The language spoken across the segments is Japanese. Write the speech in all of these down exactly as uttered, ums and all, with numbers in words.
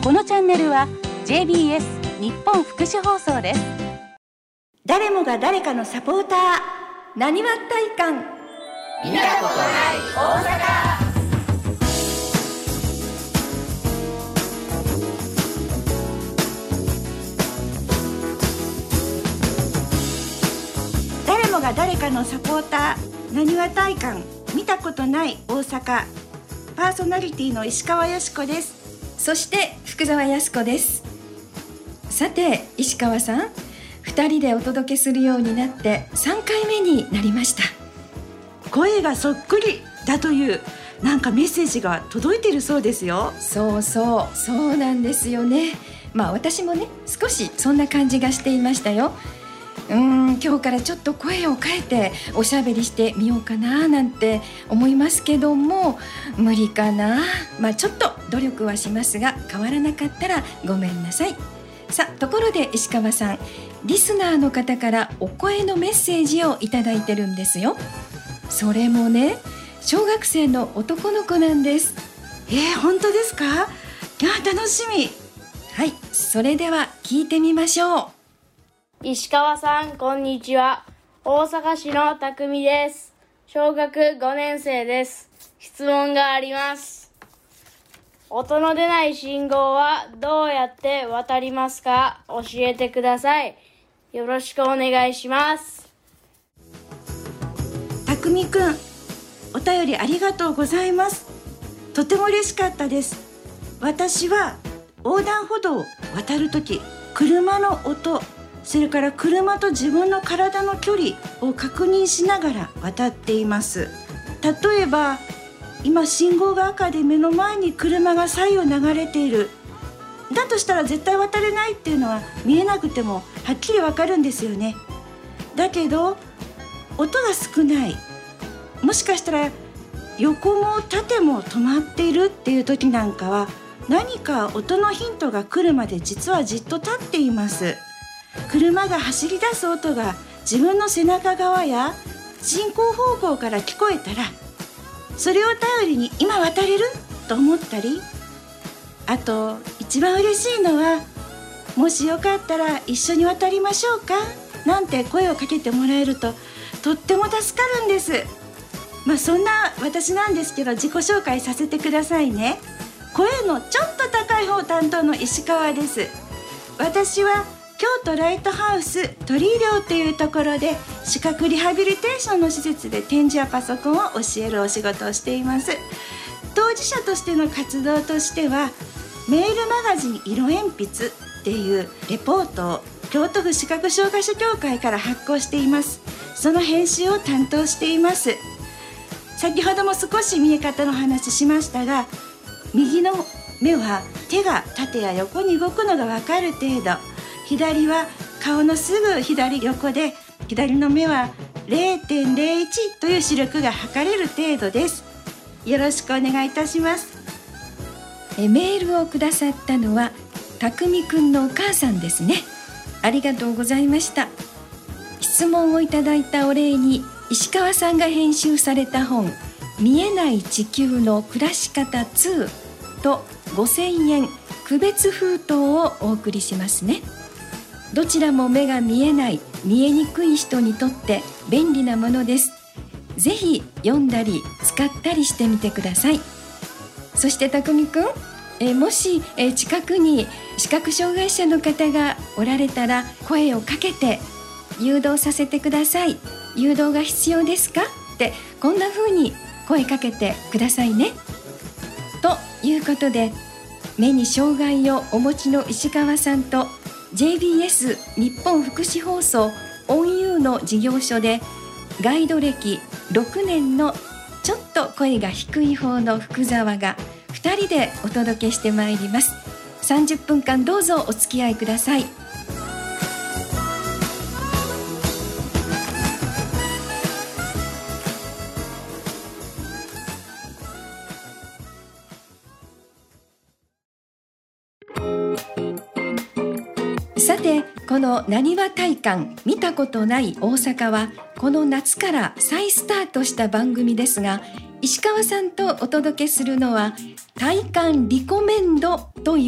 このチャンネルは ジェイビーエス 日本福祉放送です。 誰もが誰かのサポーター、なにわ体感、 見たことない大阪。 誰もが誰かのサポーター、なにわ体感、見たことない大阪。パーソナリティの石川よしこです。 そして福澤康子です。さて石川さん、ふたりでお届けするようになってさんかいめになりました。 声がそっくりだというなんかメッセージが届いているそうですよ。 そうそうそうなんですよね。まあ私もね少しそんな感じがしていましたよ。うーん今日からちょっと声を変えておしゃべりしてみようかななんて思いますけども、無理かな。まあちょっと努力はしますが、変わらなかったらごめんなさい。さあ、ところで石川さん、リスナーの方からお声のメッセージをいただいてるんですよ。それもね、小学生の男の子なんです。 えー、本当ですか？いや楽しみ。 はい、それでは聞いてみましょう。 石川さん、こんにちは。大阪市の匠です。小学ごねん生です。質問があります。音の出ない信号はどうやって渡りますか？教えてください。よろしくお願いします。 たくみくん、お便りありがとうございます。とても嬉しかったです。私は横断歩道を渡るとき、車の音、それから車と自分の体の距離を確認しながら渡っています。例えば今信号が赤で目の前に車が左右流れている。だとしたら絶対渡れないっていうのは見えなくてもはっきりわかるんですよね。だけど音が少ない、もしかしたら横も縦も止まっているっていう時なんかは、何か音のヒントが来るまで実はじっと立っています。車が走り出す音が自分の背中側や進行方向から聞こえたら、それを頼りに今渡れると思ったり、あと一番嬉しいのは、もしよかったら一緒に渡りましょうかなんて声をかけてもらえるととっても助かるんです。まあそんな私なんですけど、自己紹介させてくださいね。声のちょっと高い方担当の石川です。私は京都ライトハウス鳥居寮というところで視覚リハビリテーションの施設で点字やパソコンを教えるお仕事をしています。当事者としての活動としては、メールマガジン色鉛筆っていうレポートを京都府視覚障害者協会から発行しています。その編集を担当しています。先ほども少し見え方の話しましたが、右の目は手が縦や横に動くのが分かる程度、左は顔のすぐ左横で、左の目は れいてんれいいち という視力が測れる程度です。よろしくお願いいたします。 えメールをくださったのはたくみくんのお母さんですね。ありがとうございました。質問をいただいたお礼に、石川さんが編集された本、見えない地球の暮らし方ツーとごせんえん区別封筒をお送りしますね。どちらも目が見えない、見えにくい人にとって便利なものです。ぜひ読んだり使ったりしてみてください。そしてたくみくん、えもしえ近くに視覚障害者の方がおられたら、声をかけて誘導させてください。誘導が必要ですかってこんな風に声かけてくださいね。ということで、目に障害をお持ちの石川さんと ジェイビーエス 日本福祉放送オンユーの事業所でガイド歴ろくねんのちょっと声が低い方の福澤がふたりでお届けしてまいります。さんじゅっぷんかんどうぞお付き合いください。さて、このなにわ体感見たことない大阪はこの夏から再スタートした番組ですが、石川さんとお届けするのは体感リコメンドという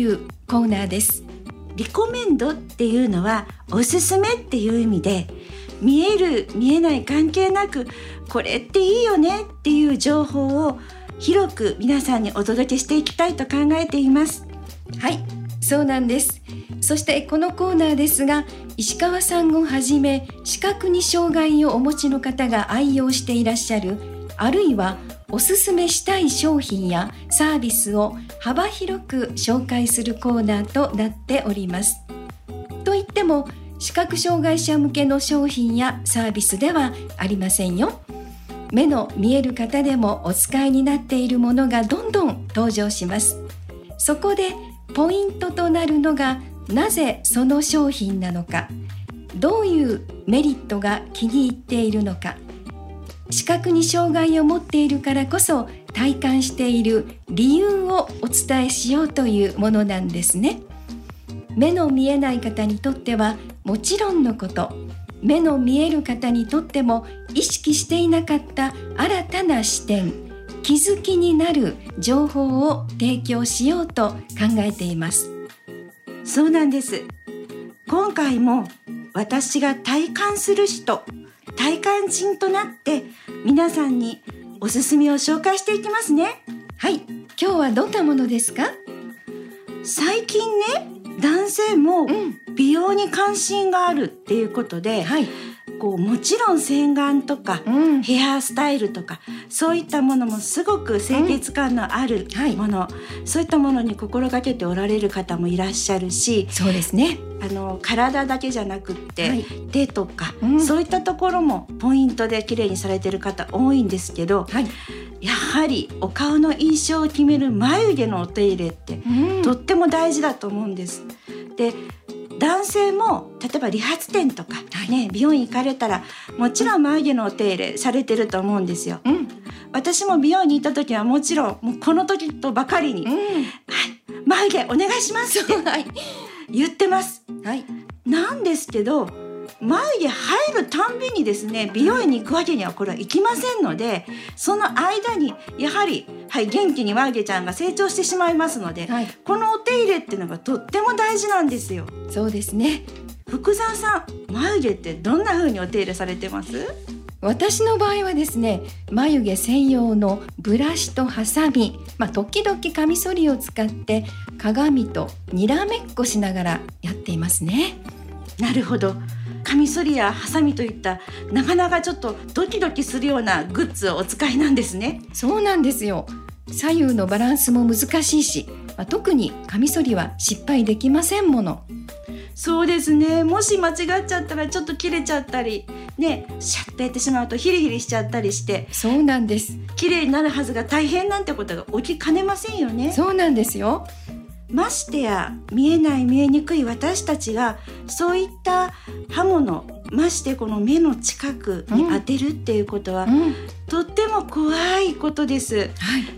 コーナーです。 リコメンドっていうのはおすすめっていう意味で、見える見えない関係なくこれっていいよねっていう情報を広く皆さんにお届けしていきたいと考えています。 はい、そうなんです。そしてこのコーナーですが、石川さんをはじめ視覚に障害をお持ちの方が愛用していらっしゃる、あるいはおすすめしたい商品やサービスを幅広く紹介するコーナーとなっております。といっても視覚障害者向けの商品やサービスではありませんよ。目の見える方でもお使いになっているものがどんどん登場します。そこでポイントとなるのが、なぜその商品なのか、どういうメリットが気に入っているのか、視覚に障害を持っているからこそ体感している理由をお伝えしようというものなんですね。目の見えない方にとってはもちろんのこと、目の見える方にとっても意識していなかった新たな視点、気づきになる情報を提供しようと考えています。 そうなんです。今回も私が体感する人、体感人となって皆さんにおすすめを紹介していきますね。 はい、今日はどんなものですか？ 最近ね、男性も美容に関心があるっていうことで、うん、はい、こうもちろん洗顔とか、うん、ヘアスタイルとかそういったものもすごく清潔感のあるもの、うん、はい、そういったものに心がけておられる方もいらっしゃるし、 そうですね、 あの体だけじゃなくって、はい、手とか、うん、そういったところもポイントで綺麗にされてる方多いんですけど、はい、やはりお顔の印象を決める眉毛のお手入れって、うん、とっても大事だと思うんです。で、男性も例えば理髪店とか、ね、はい、美容院行かれたらもちろん眉毛のお手入れされてると思うんですよ、うん、私も美容院に行った時はもちろんもうこの時とばかりに、うん、はい、眉毛お願いしますって言ってます、はい、なんですけど眉毛入るたんびにですね、美容院に行くわけにはこれはいきませんので、その間にやはり、はい、元気に眉毛ちゃんが成長してしまいますので、はい、このお手入れっていうのがとっても大事なんですよ。 そうですね。 福沢さん、眉毛ってどんな風にお手入れされてます？ 私の場合はですね、眉毛専用のブラシとハサミ、まあ、時々カミソリを使って鏡とにらめっこしながらやっていますね。 なるほど。カミソリやハサミといったなかなかちょっとドキドキするようなグッズをお使いなんですね。 そうなんですよ。左右のバランスも難しいし、まあ、特にカミソリは失敗できませんもの。 そうですね。もし間違っちゃったらちょっと切れちゃったりね、シャッとやってしまうとヒリヒリしちゃったりして、 そうなんです。 綺麗になるはずが大変なんてことが起きかねませんよね。 そうなんですよ。 ましてや見えない見えにくい私たちがそういった刃物、ましてこの目の近くに当てるっていうことは、うんうん、とっても怖いことです、はい、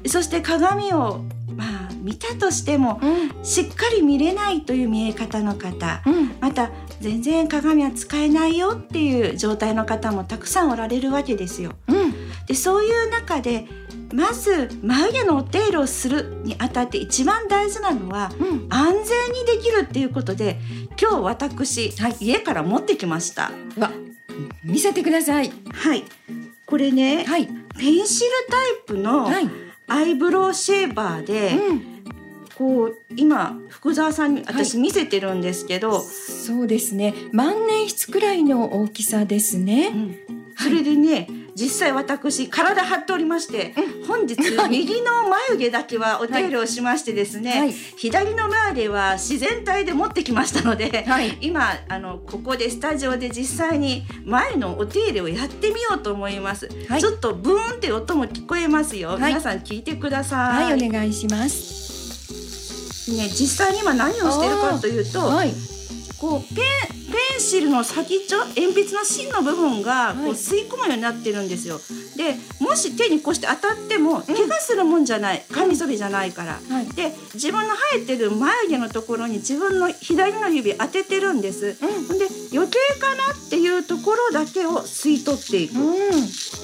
そして鏡をまあ見たとしても、うん、しっかり見れないという見え方の方、うん、また全然鏡は使えないよっていう状態の方もたくさんおられるわけですよ、うん、でそういう中でまず眉毛のお手入れをするにあたって一番大事なのは、うん、安全にできるっていうことで、今日私、はい、家から持ってきました。 わ、見せてください。 はい、これね、はい、ペンシルタイプのアイブロウシェーバーで、はい、うん、こう今福沢さんに私見せてるんですけど、はい、 そうですね、万年筆くらいの大きさですね、うん、 それでね、はい、実際私体張っておりまして、うん、本日右の眉毛だけはお手入れをしましてですね、はい、左の眉毛は自然体で持ってきましたので、はい、今あのここでスタジオで実際に眉のお手入れをやってみようと思います、はい、ちょっとブーンって音も聞こえますよ、はい、皆さん聞いてください。 はい、お願いします。 ね、実際に今何をしているかというと、はい、こうペンペンシルの先っちょ、鉛筆の芯の部分がこう吸い込むようになってるんですよ。でもし手にこうして当たっても怪我するもんじゃない、カミソリじゃないから、うん、で自分の生えてる眉毛のところに自分の左の指当ててるんです、うん、で余計かなっていうところだけを吸い取っていく、うん、で特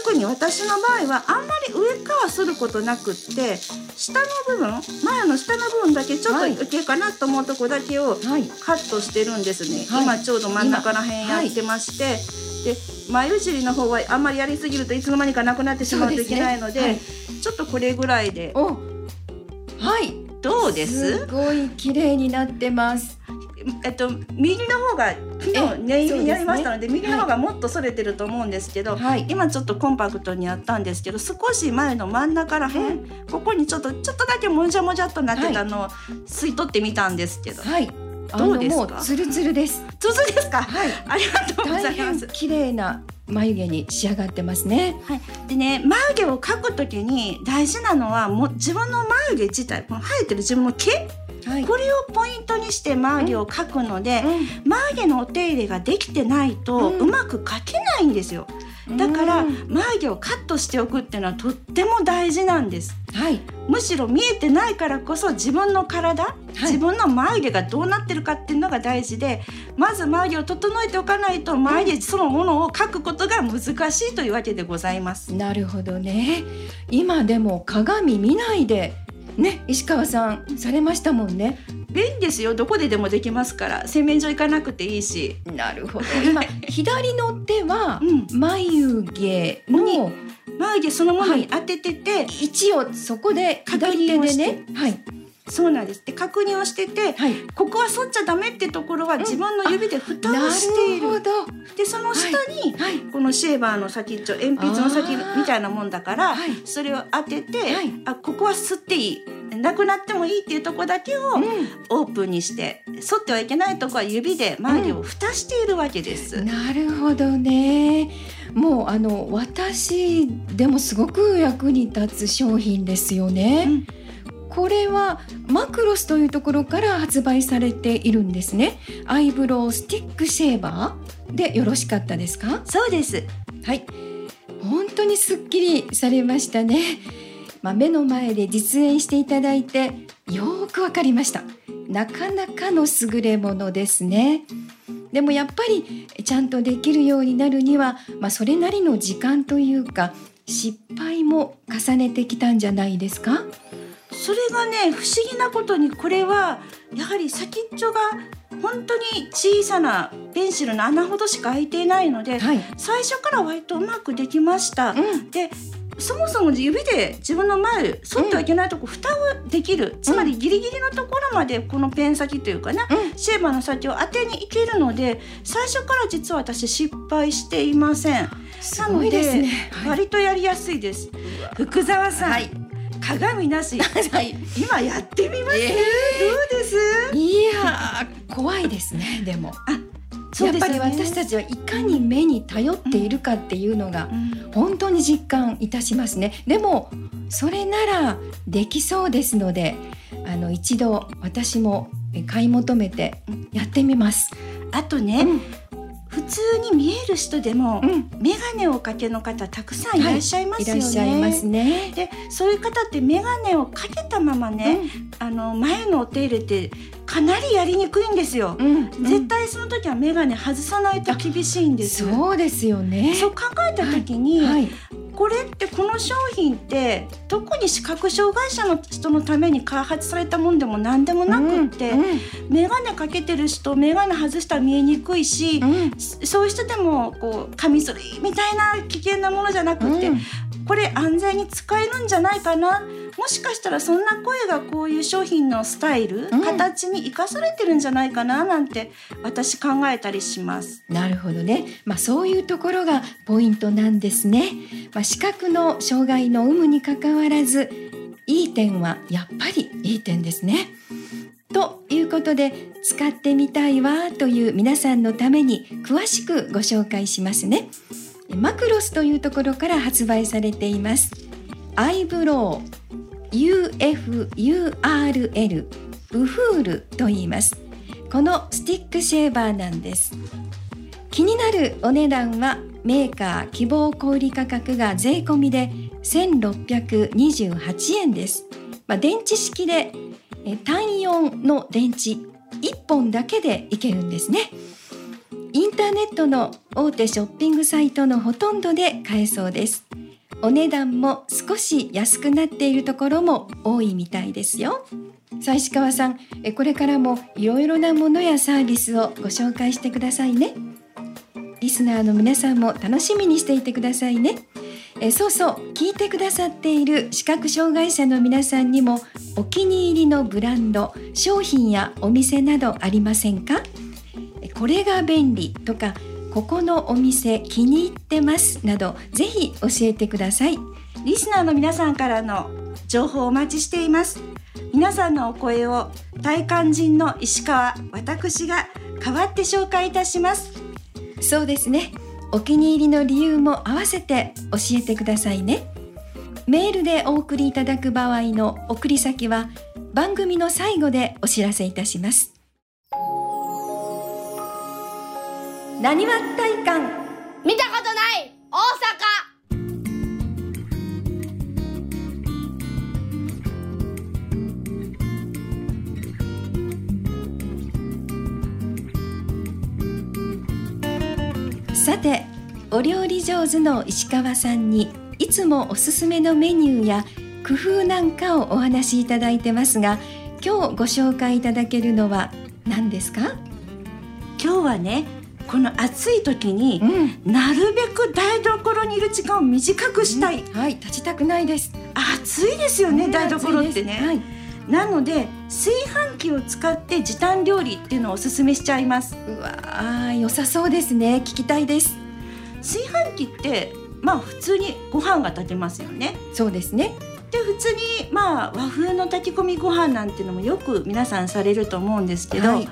特に私の場合はあんまり上側することなくって下の部分前の下の部分だけちょっと余計かなと思うとこだけをカットしてるんですね、はい、今ちょうど真ん中ら辺やってまして、はい、で眉尻の方はあんまりやりすぎるといつの間にかなくなってしまうといけないので、ねはい、ちょっとこれぐらいでおはいどうです？ すごい綺麗になってます。 えっと、右の方が昨日ネイルやりましたので、ね、右の方がもっとそれてると思うんですけど、はい、今ちょっとコンパクトにやったんですけど少し前の真ん中ら辺、うん、ここにちょっとちょっとだけもじゃもじゃっとなってたのを吸い取ってみたんですけど、はい、どうですか？ もうツルツルです。 ツルツルですか？はい、ありがとうございます。 大変綺麗な眉毛に仕上がってますね、 はい、でね眉毛を描くときに大事なのはもう自分の眉毛自体この生えてる自分の毛はい、これをポイントにして眉毛を描くので、うん、眉毛のお手入れができてないとうまく描けないんですよ、うん、だから眉毛をカットしておくっていうのはとっても大事なんです、はい、むしろ見えてないからこそ自分の体、はい、自分の眉毛がどうなってるかっていうのが大事でまず眉毛を整えておかないと眉毛そのものを描くことが難しいというわけでございます。 なるほどね。今でも鏡見ないでね、石川さんされましたもんね。 便利ですよ。どこででもできますから洗面所行かなくていいし。 なるほど。今左の手は眉毛の、うん、 眉毛そのものに当ててて、はい、 位置をそこで左手でね、はい、 そうなんです。で確認をしてて、はい、ここは反っちゃダメってところは自分の指で蓋をしている、うん、なるほど。でその下に、はい、このシェーバーの先っちょ鉛筆の先みたいなもんだから、はい、それを当てて、はい、あここは吸っていいなくなってもいいっていうところだけをオープンにして、うん、反ってはいけないところは指で眉毛を蓋しているわけです、 うん、なるほどね。もうあの私でもすごく役に立つ商品ですよね、うん、これはマクロスというところから発売されているんですね。アイブロウスティックシェーバーでよろしかったですか？ そうです。 はい、本当にすっきりされましたね。まあ、目の前で実演していただいてよくわかりました。なかなかの優れものですね。でもやっぱりちゃんとできるようになるには、まあ、それなりの時間というか失敗も重ねてきたんじゃないですか？ それがね不思議なことにこれはやはり先っちょが本当に小さなペンシルの穴ほどしか開いていないので、はい、最初から割とうまくできました、うん、でそもそも指で自分の眉反ってはいけないとこ蓋をできる、うん、つまりギリギリのところまでこのペン先というかね、うん、シェーバーの先を当てにいけるので最初から実は私失敗していません。 すごいですね。 なので、はい、割とやりやすいです。福沢さん、はい、鏡なし、はい、今やってみます、えー、どうです？ いや怖いですね。でもあやっぱり私たちはいかに目に頼っているかっていうのが本当に実感いたしますね。でもそれならできそうですのであの一度私も買い求めてやってみます。 あとね、うん、普通に見える人でも、うん、メガネをおかけの方たくさんいらっしゃいますよね、はい、いらっしゃいますね。でそういう方ってメガネをかけたままね、うん、あの前のお手入れってかなりやりにくいんですよ、うんうん、絶対その時はメガネ外さないと厳しいんです。 そうですよね。 そう考えた時に、はいはい、これってこの商品って特に視覚障害者の人のために開発されたものでも何でもなくって、うんうん、メガネかけてる人メガネ外したら見えにくいし、うん、そういう人でもこうカミソリみたいな危険なものじゃなくって、うん、これ安全に使えるんじゃないかな。もしかしたらそんな声がこういう商品のスタイル、うん、形に生かされてるんじゃないかななんて私考えたりします。 なるほどね、まあ、そういうところがポイントなんですね、まあ、視覚の障害の有無にかかわらずいい点はやっぱりいい点ですね。ということで使ってみたいわという皆さんのために詳しくご紹介しますね。マクロスというところから発売されていますアイブロウ ユーエフユーアールエル ウフールと言います。このスティックシェーバーなんです。気になるお値段はメーカー希望小売価格が税込みでせんろっぴゃくにじゅうはちえんです、まあ、電池式で単よんの電池いっぽんだけでいけるんですね。インターネットの大手ショッピングサイトのほとんどで買えそうです。 お値段も少し安くなっているところも多いみたいですよ。さあ石川さん、えこれからもいろいろなものやサービスをご紹介してくださいね。リスナーの皆さんも楽しみにしていてくださいね。えそうそう、聞いてくださっている視覚障害者の皆さんにもお気に入りのブランド、商品やお店などありませんか？これが便利とか、ここのお店気に入ってますなど、ぜひ教えてください。 リスナーの皆さんからの情報をお待ちしています。皆さんのお声を体感人の石川、私が代わって紹介いたします。 そうですね。お気に入りの理由も合わせて教えてくださいね。メールでお送りいただく場合の送り先は番組の最後でお知らせいたします。なにわ体感、 見たことない大阪。 さて、お料理上手の石川さんにいつもおすすめのメニューや工夫なんかをお話しいただいてますが、今日ご紹介いただけるのは何ですか？ 今日はね、この暑い時に、うん、なるべく台所にいる時間を短くしたい、 うん、はい、立ちたくないです。 暑いですよね、うん、台所ってね、 はい、 なので炊飯器を使って時短料理っていうのをおすすめしちゃいます。 うわー、良さそうですね。聞きたいです。 炊飯器ってまあ普通にご飯が炊けますよね。 そうですね。 で普通にまあ和風の炊き込みご飯なんていうのもよく皆さんされると思うんですけど、はいはい、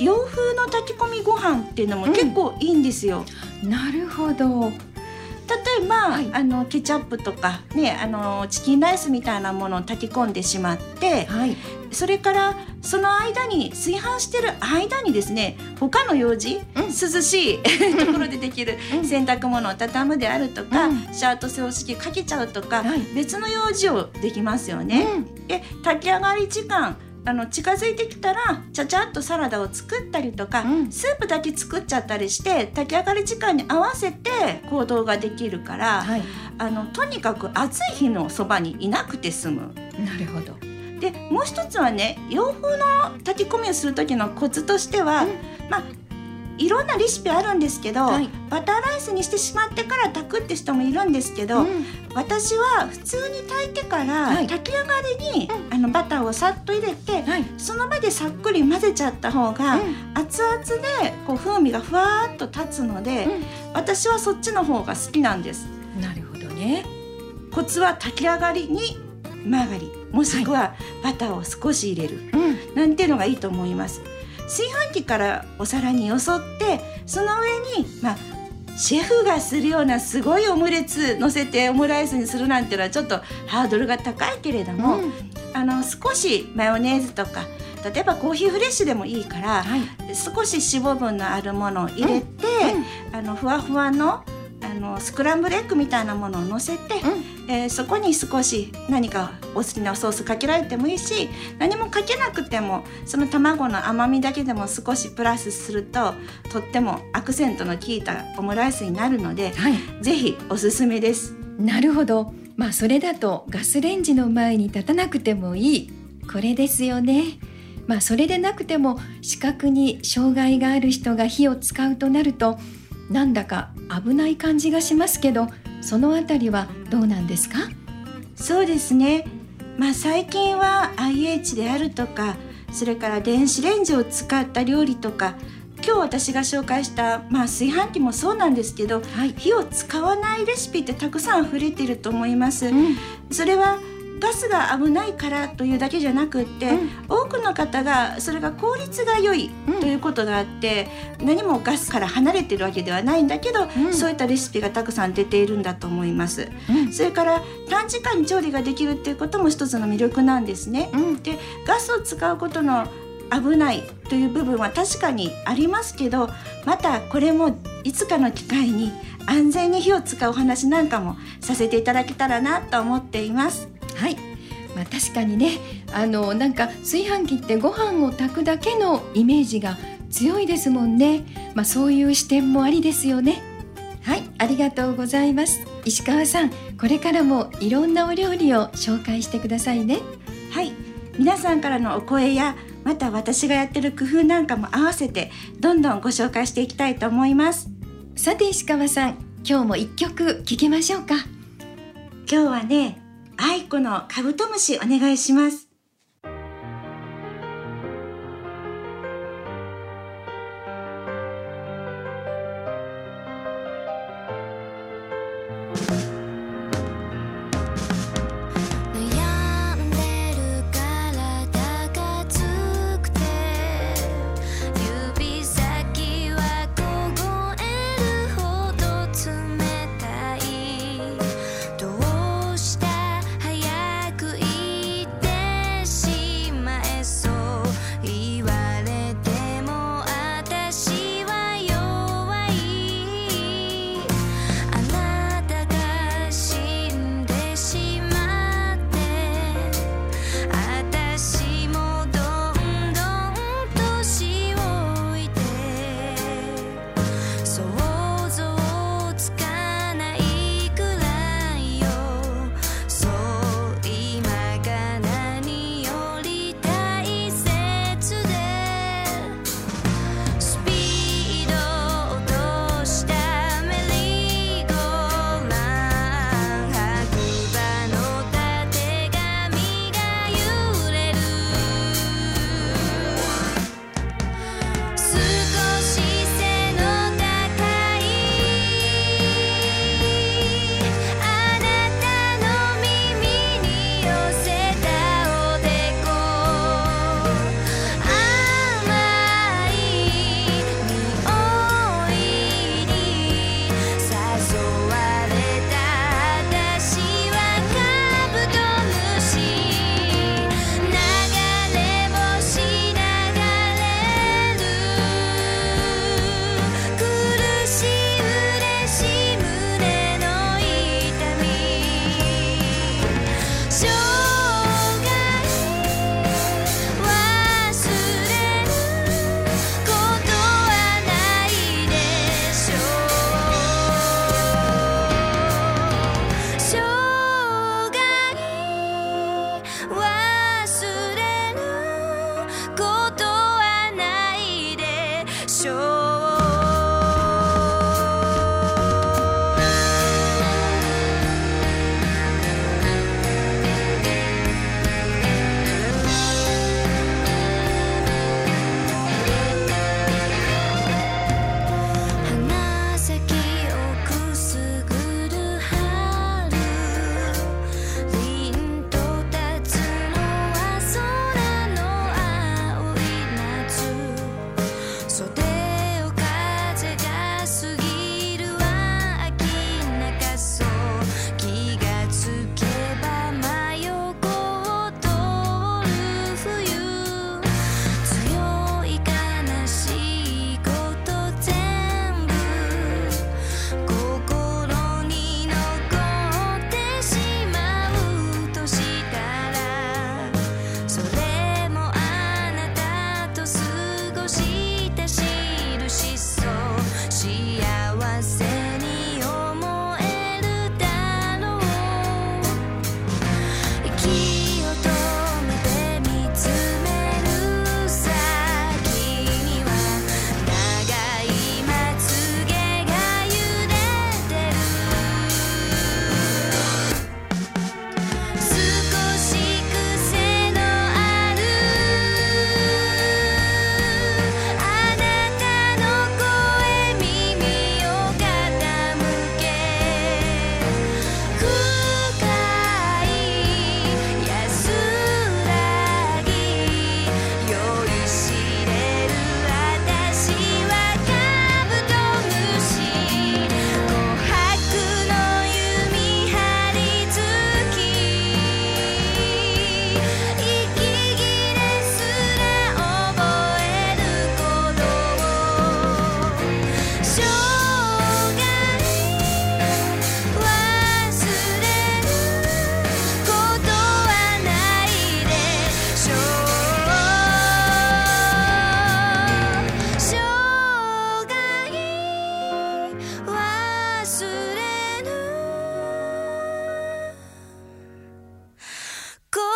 洋風の炊き込みご飯っていうのも結構いいんですよ、 うん、なるほど。 例えば、はい、あのケチャップとか、ね、あのチキンライスみたいなものを炊き込んでしまって、はい、それからその間に炊飯してる間にですね、他の用事、うん、涼しいところでできる洗濯物を畳むであるとか、うん、シャート掃除機かけちゃうとか、はい、別の用事をできますよね、うん、で炊き上がり時間あの近づいてきたらちゃちゃっとサラダを作ったりとか、うん、スープだけ作っちゃったりして炊き上がり時間に合わせて行動ができるから、はい、あのとにかく暑い日のそばにいなくて済む。 なるほど。 でもう一つはね、洋風の炊き込みをする時のコツとしては、うん、まあいろんなレシピあるんですけど、はい、バターライスにしてしまってから炊くって人もいるんですけど、うん、私は普通に炊いてから、はい、炊き上がりに、うん、あのバターをさっと入れて、はい、その場でさっくり混ぜちゃった方が、うん、熱々でこう風味がふわーっと立つので、うん、私はそっちの方が好きなんです。 なるほどね。 コツは炊き上がりにマーガリンもしくはバターを少し入れる、はい、なんていうのがいいと思います。炊飯器からお皿によそって、その上に、まあ、シェフがするようなすごいオムレツ乗せてオムライスにするなんていうのはちょっとハードルが高いけれども、うん、あの少しマヨネーズとか例えばコーヒーフレッシュでもいいから、はい、少し脂肪分のあるものを入れて、うんうん、あのふわふわのあのスクランブルエッグみたいなものを乗せて、うんえー、そこに少し何かお好きなソースかけられてもいいし、何もかけなくてもその卵の甘みだけでも少しプラスするととってもアクセントの効いたオムライスになるので、はい、ぜひおすすめです。 なるほど。まあそれだとガスレンジの前に立たなくてもいい、これですよね。まあそれでなくても視覚に障害がある人が火を使うとなるとなんだか危ない感じがしますけど、そのあたりはどうなんですか？ そうですね、まあ、最近は アイエイチ であるとか、それから電子レンジを使った料理とか、今日私が紹介した、まあ、炊飯器もそうなんですけど、はい、火を使わないレシピってたくさん溢れていると思います、うん、それはガスが危ないからというだけじゃなくって、うん、多くの方がそれが効率が良いということがあって、うん、何もガスから離れてるわけではないんだけど、うん、そういったレシピがたくさん出ているんだと思います、うん、それから短時間に調理ができるっていうことも一つの魅力なんですね、うん、でガスを使うことの危ないという部分は確かにありますけど、またこれもいつかの機会に安全に火を使うお話なんかもさせていただけたらなと思っています。 はい、まあ、確かにね、あのなんか炊飯器ってご飯を炊くだけのイメージが強いですもんね、まあ、そういう視点もありですよね。はい、ありがとうございます。 石川さん、これからもいろんなお料理を紹介してくださいね。 はい、皆さんからのお声やまた私がやってる工夫なんかも合わせてどんどんご紹介していきたいと思います。 さて石川さん、今日も一曲聴きましょうか。 今日はね、愛子のカブトムシお願いします。 凛と立つの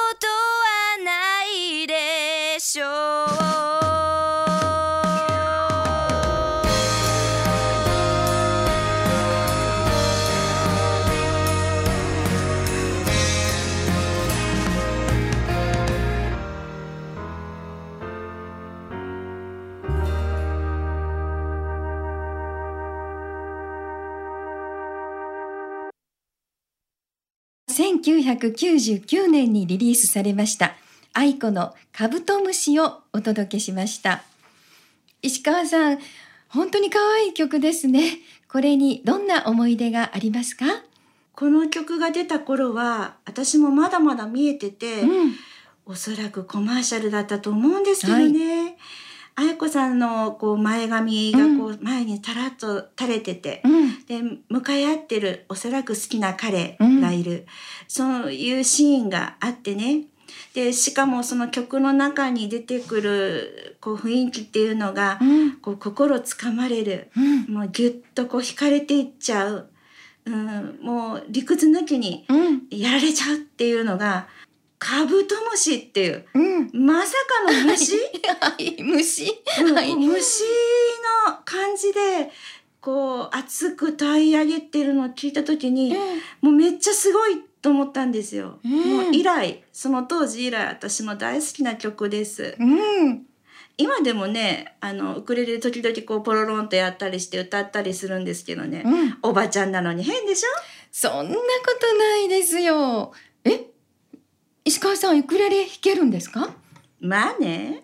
はないでしょう。せんきゅうひゃくきゅうじゅうきゅうねんにリリースされました愛子のカブトムシをお届けしました。石川さん、本当に可愛い曲ですね。これにどんな思い出がありますか？ この曲が出た頃は私もまだまだ見えてて、うん、おそらくコマーシャルだったと思うんですけどね、はい、愛子さんのこう前髪がこう前にたらっと垂れてて、うん、で向かい合ってるおそらく好きな彼がいる、うん、そういうシーンがあってね。でしかもその曲の中に出てくるこう雰囲気っていうのが、うん、こう心つかまれる、うん、もうギュッとこう惹かれていっちゃう、うん、もう理屈抜きにやられちゃうっていうのが、カブトムシっていう、うん、まさかの虫、 はい、虫、 うんはい、虫の感じでこう熱く歌い上げてるのを聞いた時に、うん、もうめっちゃすごいと思ったんですよ、うん、もう以来その当時以来私も大好きな曲です、うん、今でもねあのウクレレ時々こうポロロンとやったりして歌ったりするんですけどね、うん、おばちゃんなのに変でしょ？ そんなことないですよ。え石川さんウクレレ弾けるんですか？ まあね。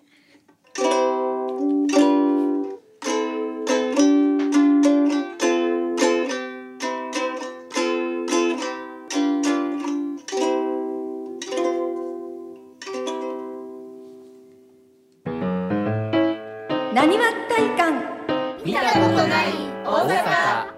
なにわ体感見たことない大阪。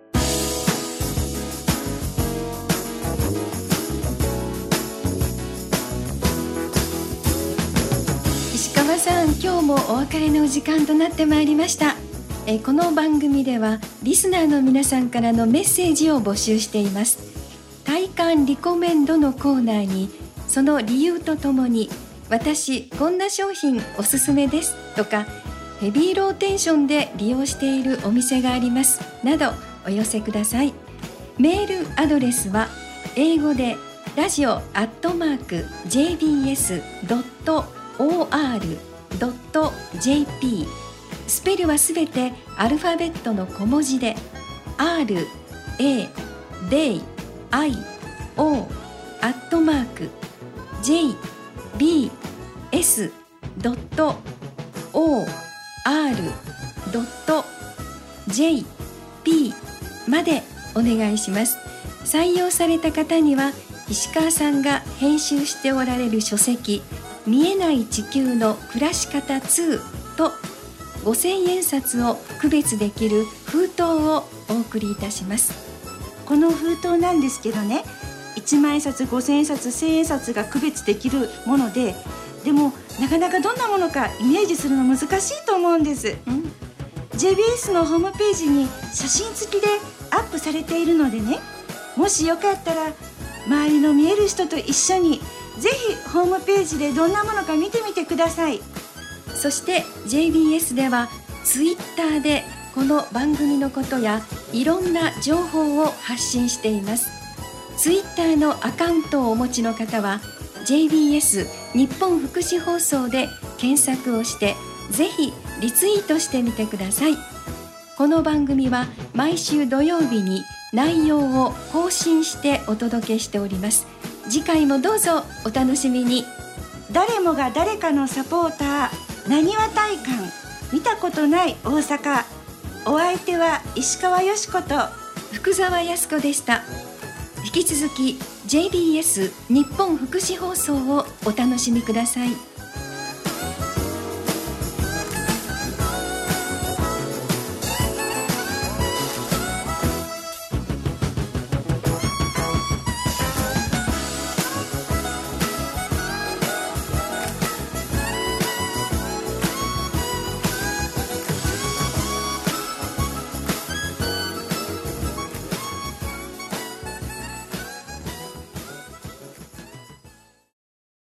石川さん、今日もお別れの時間となってまいりました。えこの番組ではリスナーの皆さんからのメッセージを募集しています。体感リコメンドのコーナーにその理由とともに、私こんな商品おすすめですとか、ヘビーローテーションで利用しているお店がありますなどお寄せください。メールアドレスは英語でラジオアットマーク ジェービーエスドットオーアールドットジェーピー、 スペルはすべてアルファベットの小文字で アール エー デイ アイ オー アットマーク ジェービーエスドットオーアールドットジェーピー までお願いします。採用された方には石川さんが編集しておられる書籍、見えない地球の暮らし方ツーとごせんえん札を区別できる封筒をお送りいたします。 この封筒なんですけどね、いちまんえん札、ごせんえん札、せんえん札が区別できるもので、でもなかなかどんなものかイメージするの難しいと思うんです、うん、ジェービーエス のホームページに写真付きでアップされているのでね、もしよかったら周りの見える人と一緒にぜひホームページでどんなものか見てみてください。 そして ジェービーエス ではツイッターでこの番組のことやいろんな情報を発信しています。ツイッターのアカウントをお持ちの方は ジェービーエス 日本福祉放送で検索をしてぜひリツイートしてみてください。この番組は毎週土曜日に内容を更新してお届けしております。次回もどうぞお楽しみに。 誰もが誰かのサポーター、なにわ体感見たことない大阪。お相手は石川よしこと福澤康子でした。引き続き ジェービーエス 日本福祉放送をお楽しみください。